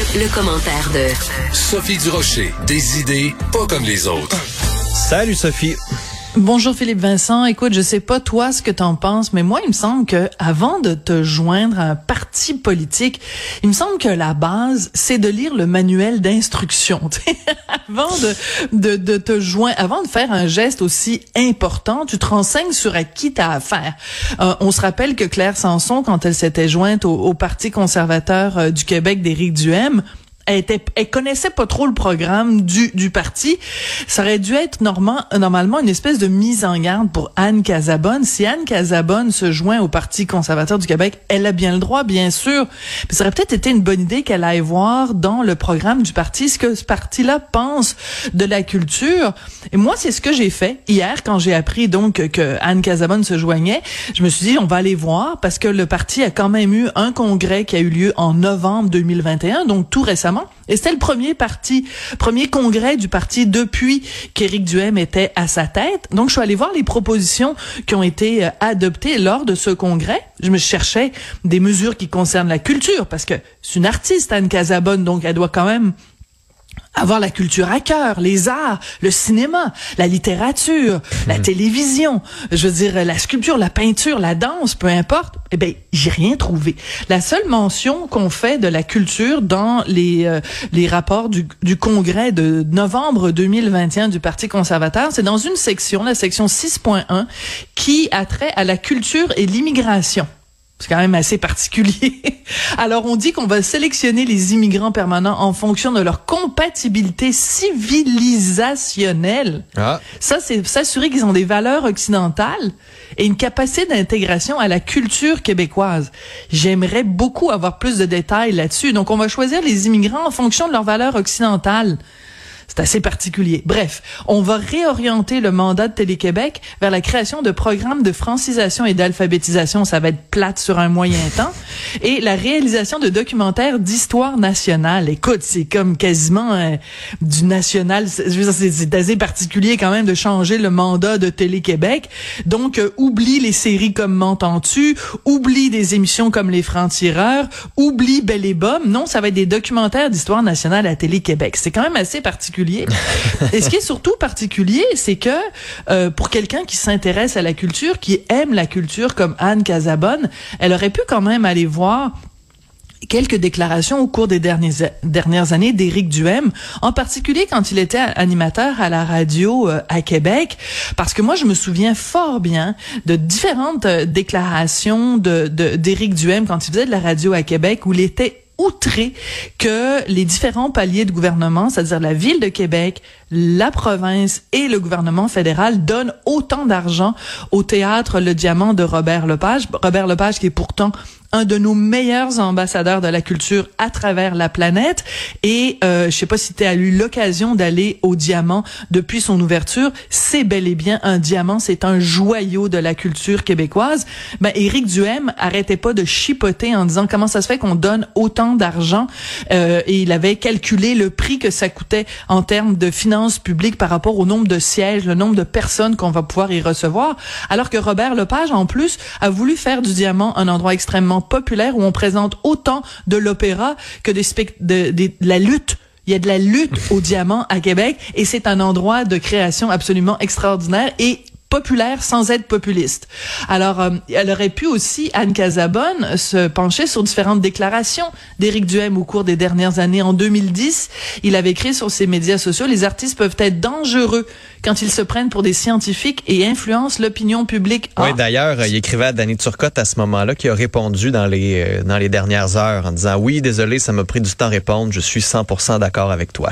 Le commentaire de Sophie Durocher. Des idées pas comme les autres. Salut Sophie. Bonjour Philippe Vincent. Écoute, je sais pas toi ce que t'en penses, mais moi, il me semble que avant de te joindre à un parti politique, il me semble que la base, c'est de lire le manuel d'instruction. Avant de te joindre, avant de faire un geste aussi important, tu te renseignes sur à qui t'as affaire. On se rappelle que Claire Sanson, quand elle s'était jointe au Parti conservateur du Québec d'Éric Duhaime, elle connaissait pas trop le programme du parti. Ça aurait dû être normalement une espèce de mise en garde pour Anne Casabonne. Si Anne Casabonne se joint au Parti conservateur du Québec, elle a bien le droit, bien sûr. Mais ça aurait peut-être été une bonne idée qu'elle aille voir dans le programme du parti ce que ce parti-là pense de la culture. Et moi, c'est ce que j'ai fait hier quand j'ai appris donc que Anne Casabonne se joignait. Je me suis dit, on va aller voir parce que le parti a quand même eu un congrès qui a eu lieu en novembre 2021, donc tout récemment. Et c'était le premier congrès du parti depuis qu'Éric Duhaime était à sa tête. Donc, je suis allée voir les propositions qui ont été adoptées lors de ce congrès. Je me cherchais des mesures qui concernent la culture, parce que c'est une artiste, Anne Casabonne, donc elle doit quand même avoir la culture à cœur, les arts, le cinéma, la littérature, la télévision, je veux dire la sculpture, la peinture, la danse, peu importe. Eh ben, j'ai rien trouvé. La seule mention qu'on fait de la culture dans les rapports du congrès de novembre 2021 du Parti conservateur, c'est dans une section, la section 6.1, qui a trait à la culture et l'immigration. C'est quand même assez particulier. Alors, on dit qu'on va sélectionner les immigrants permanents en fonction de leur compatibilité civilisationnelle. Ah. Ça, c'est s'assurer qu'ils ont des valeurs occidentales et une capacité d'intégration à la culture québécoise. J'aimerais beaucoup avoir plus de détails là-dessus. Donc, on va choisir les immigrants en fonction de leurs valeurs occidentales. C'est assez particulier. Bref, on va réorienter le mandat de Télé-Québec vers la création de programmes de francisation et d'alphabétisation. Ça va être plate sur un moyen temps. Et la réalisation de documentaires d'histoire nationale. Écoute, c'est comme quasiment du national. C'est assez particulier quand même de changer le mandat de Télé-Québec. Donc, oublie les séries comme M'entends-tu, oublie des émissions comme Les Francs-Tireurs, oublie Belle et Bomme. Non, ça va être des documentaires d'histoire nationale à Télé-Québec. C'est quand même assez particulier. Et ce qui est surtout particulier, c'est que pour quelqu'un qui s'intéresse à la culture, qui aime la culture comme Anne Casabonne, elle aurait pu quand même aller voir quelques déclarations au cours des dernières années d'Éric Duhaime, en particulier quand il était animateur à la radio à Québec, parce que moi je me souviens fort bien de différentes déclarations d'Éric Duhaime quand il faisait de la radio à Québec, où il était outré que les différents paliers de gouvernement, c'est-à-dire la Ville de Québec, la province et le gouvernement fédéral donnent autant d'argent au théâtre Le Diamant de Robert Lepage. Robert Lepage qui est pourtant un de nos meilleurs ambassadeurs de la culture à travers la planète. Et je sais pas si tu as eu l'occasion d'aller au Diamant depuis son ouverture. C'est bel et bien un diamant, c'est un joyau de la culture québécoise. Ben, Éric Duhaime arrêtait pas de chipoter en disant comment ça se fait qu'on donne autant d'argent. Et il avait calculé le prix que ça coûtait en termes de finances publiques par rapport au nombre de sièges, le nombre de personnes qu'on va pouvoir y recevoir. Alors que Robert Lepage, en plus, a voulu faire du Diamant un endroit extrêmement populaire où on présente autant de l'opéra que de la lutte. Il y a de la lutte au Diamant à Québec et c'est un endroit de création absolument extraordinaire et populaire sans être populiste. Alors, elle aurait pu aussi, Anne Casabonne, se pencher sur différentes déclarations d'Éric Duhaime au cours des dernières années. En 2010, il avait écrit sur ses médias sociaux « Les artistes peuvent être dangereux quand ils se prennent pour des scientifiques et influencent l'opinion publique. » Oui, d'ailleurs, il écrivait à Danny Turcotte à ce moment-là, qui a répondu dans les dernières heures en disant « Oui, désolé, ça m'a pris du temps à répondre, je suis 100% d'accord avec toi. »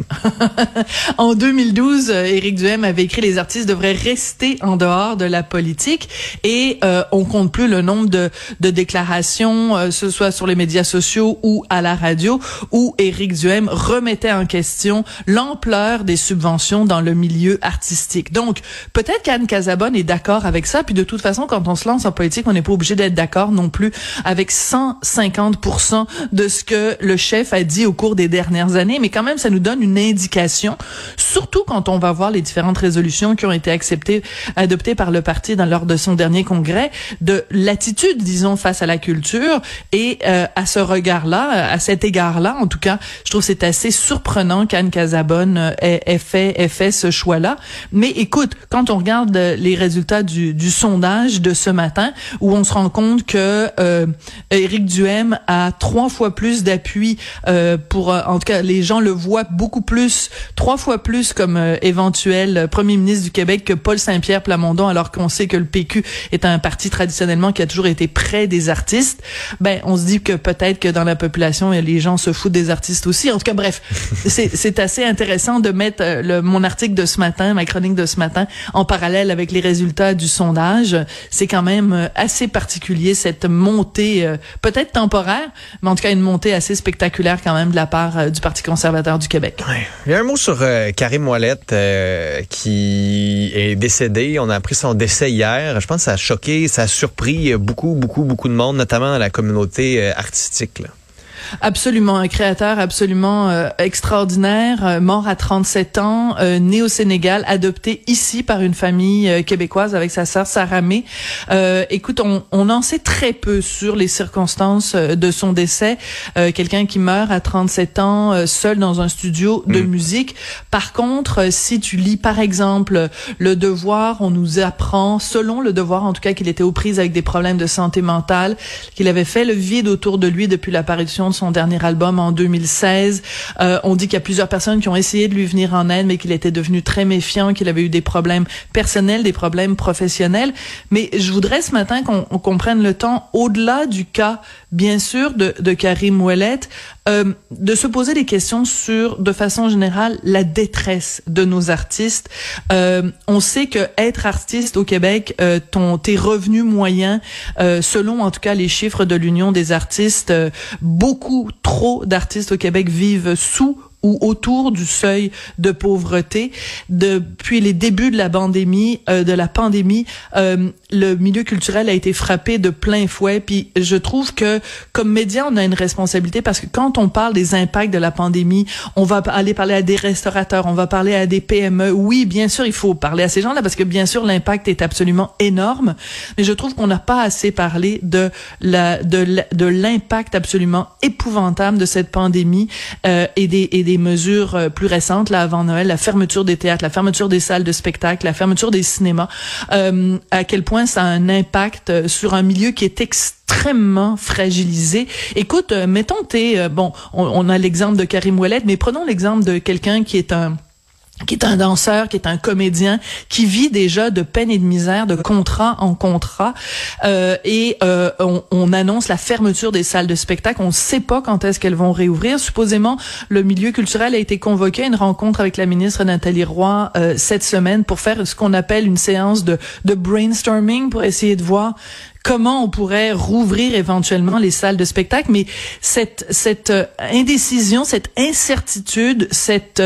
En 2012, Éric Duhaime avait écrit « Les artistes devraient rester en dehors de la politique » et on compte plus le nombre de déclarations, ce soit sur les médias sociaux ou à la radio, où Éric Duhaime remettait en question l'ampleur des subventions dans le milieu artistique. Donc, peut-être qu'Anne Casabonne est d'accord avec ça, puis de toute façon, quand on se lance en politique, on n'est pas obligé d'être d'accord non plus avec 150% de ce que le chef a dit au cours des dernières années, mais quand même, ça nous donne une indication, surtout quand on va voir les différentes résolutions qui ont été acceptées adopté par le parti lors de son dernier congrès, de l'attitude, disons, face à la culture. Et à ce regard-là, à cet égard-là, en tout cas, je trouve que c'est assez surprenant qu'Anne Casabonne ait fait ce choix-là. Mais écoute, quand on regarde les résultats du sondage de ce matin, où on se rend compte que Éric Duhaime a 3 fois plus d'appui pour, en tout cas, les gens le voient beaucoup plus, 3 fois plus comme éventuel premier ministre du Québec que Paul Saint-Pierre Plamondon, alors qu'on sait que le PQ est un parti traditionnellement qui a toujours été près des artistes. Ben, on se dit que peut-être que dans la population, les gens se foutent des artistes aussi. En tout cas, bref, c'est assez intéressant de mettre mon article de ce matin, ma chronique de ce matin, en parallèle avec les résultats du sondage. C'est quand même assez particulier, cette montée, peut-être temporaire, mais en tout cas une montée assez spectaculaire quand même de la part du Parti conservateur du Québec. Ouais. Il y a un mot sur Karim Ouellette qui est décédé. On a appris son décès hier. Je pense que ça a choqué, ça a surpris beaucoup de monde, notamment dans la communauté artistique, là. Absolument, un créateur absolument extraordinaire, mort à 37 ans, né au Sénégal, adopté ici par une famille québécoise avec sa sœur Sarah May. Écoute, on en sait très peu sur les circonstances de son décès. Quelqu'un qui meurt à 37 ans seul dans un studio de musique. Par contre, si tu lis par exemple Le Devoir, on nous apprend, selon Le Devoir en tout cas, qu'il était aux prises avec des problèmes de santé mentale, qu'il avait fait le vide autour de lui depuis l'apparition de son dernier album en 2016. On dit qu'il y a plusieurs personnes qui ont essayé de lui venir en aide, mais qu'il était devenu très méfiant, qu'il avait eu des problèmes personnels, des problèmes professionnels. Mais je voudrais ce matin qu'on prenne le temps, au-delà du cas, bien sûr, de Karim Ouellette, de se poser des questions sur, de façon générale, la détresse de nos artistes. On sait que être artiste au Québec, tes revenus moyens, selon en tout cas les chiffres de l'Union des artistes, beaucoup trop d'artistes au Québec vivent sous ou autour du seuil de pauvreté. Depuis les débuts de la pandémie, le milieu culturel a été frappé de plein fouet. Puis je trouve que comme média, on a une responsabilité parce que quand on parle des impacts de la pandémie, on va aller parler à des restaurateurs, on va parler à des PME. Oui, bien sûr, il faut parler à ces gens-là parce que bien sûr, l'impact est absolument énorme. Mais je trouve qu'on n'a pas assez parlé de l'impact absolument épouvantable de cette pandémie et des mesures plus récentes, là, avant Noël, la fermeture des théâtres, la fermeture des salles de spectacle, la fermeture des cinémas, à quel point ça a un impact sur un milieu qui est extrêmement fragilisé. Écoute, mettons que on a l'exemple de Karim Ouellette, mais prenons l'exemple de quelqu'un qui est un danseur, qui est un comédien, qui vit déjà de peine et de misère, de contrat en contrat, et on annonce la fermeture des salles de spectacle. On ne sait pas quand est-ce qu'elles vont réouvrir. Supposément, le milieu culturel a été convoqué à une rencontre avec la ministre Nathalie Roy cette semaine pour faire ce qu'on appelle une séance de brainstorming pour essayer de voir comment on pourrait rouvrir éventuellement les salles de spectacle, mais cette indécision, cette incertitude, cette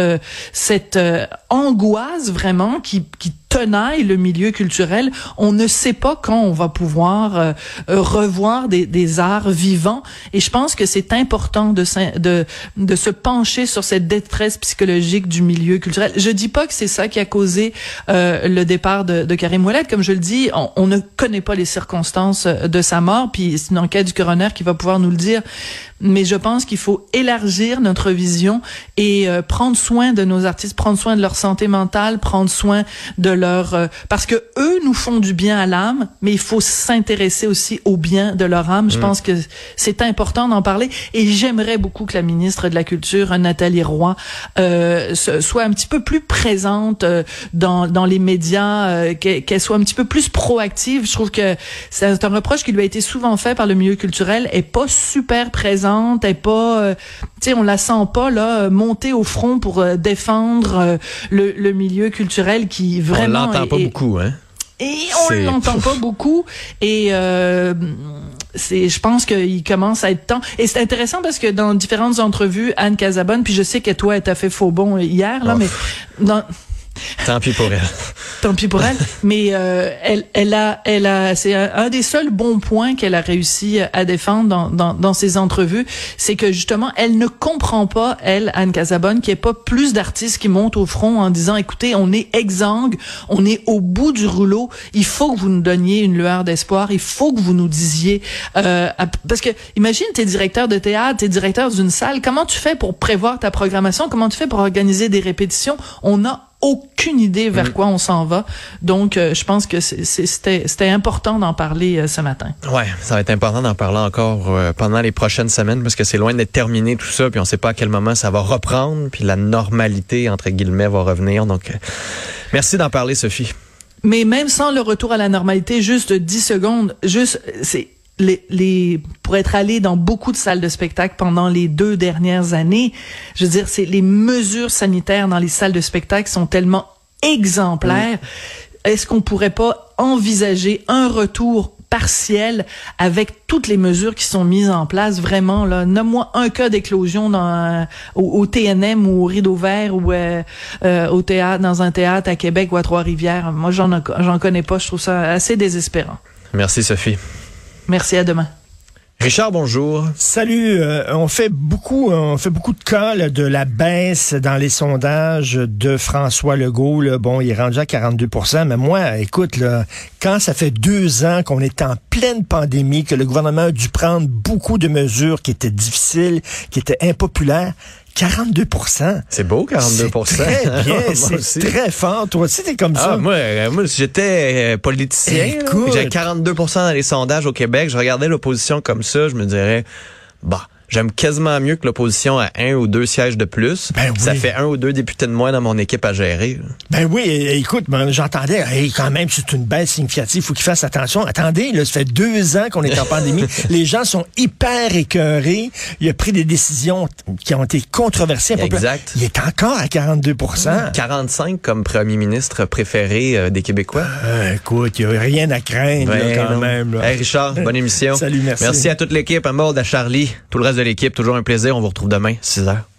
angoisse vraiment qui tenaille le milieu culturel, on ne sait pas quand on va pouvoir revoir des arts vivants, et je pense que c'est important de se pencher sur cette détresse psychologique du milieu culturel. Je dis pas que c'est ça qui a causé le départ de Karim Ouellette, comme je le dis, on ne connaît pas les circonstances de sa mort, puis c'est une enquête du coroner qui va pouvoir nous le dire, mais je pense qu'il faut élargir notre vision et prendre soin de nos artistes, prendre soin de leur santé mentale, prendre soin de parce que eux nous font du bien à l'âme, mais il faut s'intéresser aussi au bien de leur âme. Je pense que c'est important d'en parler, et j'aimerais beaucoup que la ministre de la Culture, Nathalie Roy, soit un petit peu plus présente dans les médias, qu'elle soit un petit peu plus proactive. Je trouve que c'est un reproche qui lui a été souvent fait par le milieu culturel. Elle est pas super présente, elle est pas, on la sent pas là monter au front pour défendre le milieu culturel qui vraiment on l'entend pas beaucoup, hein. Et on l'entend pas beaucoup, et je pense qu'il commence à être temps. Et c'est intéressant parce que dans différentes entrevues, Anne Casabonne, puis je sais que toi, elle t'a fait faux bond hier là, mais Tant pis pour elle. Tant pis pour elle. Mais c'est un des seuls bons points qu'elle a réussi à défendre dans ses entrevues, c'est que justement, elle ne comprend pas, Anne Casabonne, qu'il n'y ait pas plus d'artistes qui montent au front en disant, écoutez, on est exsangue, on est au bout du rouleau, il faut que vous nous donniez une lueur d'espoir, il faut que vous nous disiez, parce que imagine, t'es directeur de théâtre, t'es directeur d'une salle, comment tu fais pour prévoir ta programmation, comment tu fais pour organiser des répétitions? On n'a aucune idée vers quoi on s'en va. Donc, je pense que c'était important d'en parler ce matin. Ouais, ça va être important d'en parler encore pendant les prochaines semaines parce que c'est loin d'être terminé tout ça, puis on sait pas à quel moment ça va reprendre, puis la normalité, entre guillemets, va revenir. Donc, merci d'en parler, Sophie. Mais même sans le retour à la normalité, juste 10 secondes, pour être allé dans beaucoup de salles de spectacle pendant les 2 dernières années, je veux dire, les mesures sanitaires dans les salles de spectacle sont tellement exemplaires. Est-ce qu'on pourrait pas envisager un retour partiel avec toutes les mesures qui sont mises en place? Vraiment, là, nomme-moi un cas d'éclosion au TNM ou au Rideau Vert ou au théâtre, dans un théâtre à Québec ou à Trois-Rivières. Moi, j'en connais pas. Je trouve ça assez désespérant. Merci, Sophie. Merci, à demain. Richard, bonjour. Salut. On fait beaucoup de cas là, de la baisse dans les sondages de François Legault. Là. Bon, il est rendu à 42%, mais moi, écoute, là, quand ça fait 2 ans qu'on est en pleine pandémie, que le gouvernement a dû prendre beaucoup de mesures qui étaient difficiles, qui étaient impopulaires, 42%. C'est beau, 42%. C'est très bien, c'est très fort. Toi aussi, t'es comme ça. Moi, si j'étais politicien, j'avais 42% dans les sondages au Québec, je regardais l'opposition comme ça, je me dirais, j'aime quasiment mieux que l'opposition à 1 ou 2 sièges de plus. Ben oui. Ça fait 1 ou 2 députés de moins dans mon équipe à gérer. Ben oui, écoute, j'entendais, quand même, c'est une baisse significative, il faut qu'ils fassent attention. Attendez, là, ça fait 2 ans qu'on est en pandémie. Les gens sont hyper écœurés. Il a pris des décisions qui ont été controversées. Exact. Il est encore à 42%. 45 comme premier ministre préféré des Québécois. Écoute, il n'y a rien à craindre quand même. Là. Hey Richard, bonne émission. Salut, merci. Merci à toute l'équipe, à Maud, à Charlie, tout le reste de l'équipe. Toujours un plaisir. On vous retrouve demain, 6h.